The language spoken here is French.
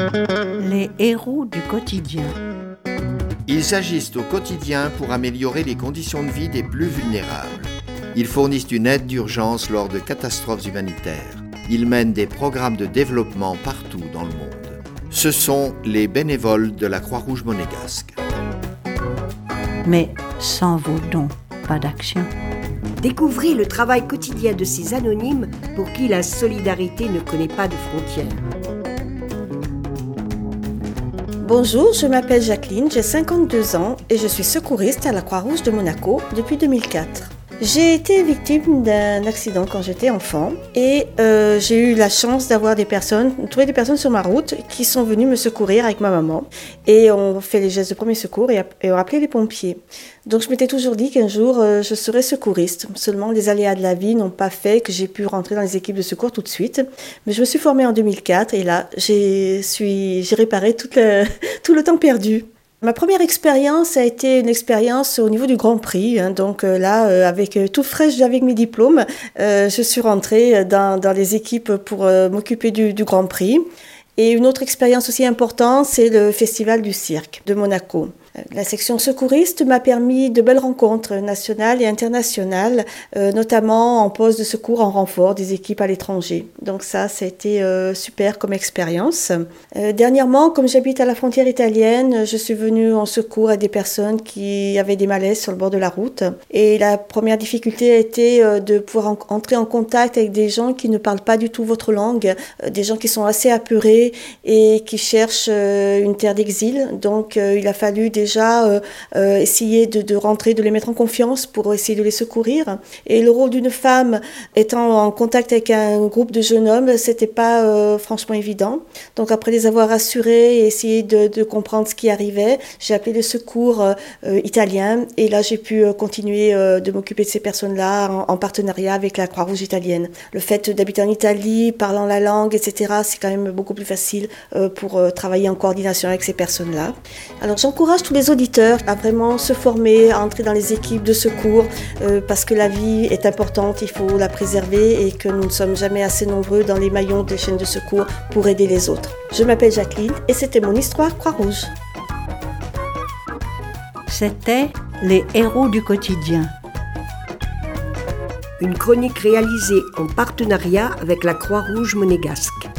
Les héros du quotidien. Ils agissent au quotidien pour améliorer les conditions de vie des plus vulnérables. Ils fournissent une aide d'urgence lors de catastrophes humanitaires. Ils mènent des programmes de développement partout dans le monde. Ce sont les bénévoles de la Croix-Rouge monégasque. Mais sans vos dons, pas d'action. Découvrez le travail quotidien de ces anonymes pour qui la solidarité ne connaît pas de frontières. Bonjour, je m'appelle Jacqueline, j'ai 52 ans et je suis secouriste à la Croix-Rouge de Monaco depuis 2004. J'ai été victime d'un accident quand j'étais enfant et j'ai eu la chance d'avoir trouver des personnes sur ma route qui sont venues me secourir avec ma maman. Et on fait les gestes de premier secours et on appelé les pompiers. Donc je m'étais toujours dit qu'un jour je serais secouriste. Seulement les aléas de la vie n'ont pas fait que j'ai pu rentrer dans les équipes de secours tout de suite. Mais je me suis formée en 2004 et là j'ai réparé tout le temps perdu. Ma première expérience a été une expérience au niveau du Grand Prix. Donc avec tout fraîche avec mes diplômes, je suis rentrée dans les équipes pour m'occuper du Grand Prix. Et une autre expérience aussi importante, c'est le Festival du cirque de Monaco. La section secouriste m'a permis de belles rencontres nationales et internationales, notamment en poste de secours en renfort des équipes à l'étranger. Donc ça a été super comme expérience. Dernièrement, comme j'habite à la frontière italienne, je suis venue en secours à des personnes qui avaient des malaises sur le bord de la route. Et la première difficulté a été de pouvoir entrer en contact avec des gens qui ne parlent pas du tout votre langue, des gens qui sont assez apeurés et qui cherchent une terre d'exil. Donc il a fallu déjà essayer de rentrer, de les mettre en confiance pour essayer de les secourir. Et le rôle d'une femme étant en contact avec un groupe de jeunes hommes, c'était pas franchement évident. Donc après les avoir rassurés et essayer de comprendre ce qui arrivait, j'ai appelé le secours italien et là j'ai pu continuer de m'occuper de ces personnes-là en partenariat avec la Croix-Rouge italienne. Le fait d'habiter en Italie, parlant la langue, etc., c'est quand même beaucoup plus facile pour travailler en coordination avec ces personnes-là. Alors j'encourage tous les auditeurs à vraiment se former, à entrer dans les équipes de secours parce que la vie est importante, il faut la préserver et que nous ne sommes jamais assez nombreux dans les maillons des chaînes de secours pour aider les autres. Je m'appelle Jacqueline et c'était mon histoire Croix-Rouge. C'était les héros du quotidien. Une chronique réalisée en partenariat avec la Croix-Rouge monégasque.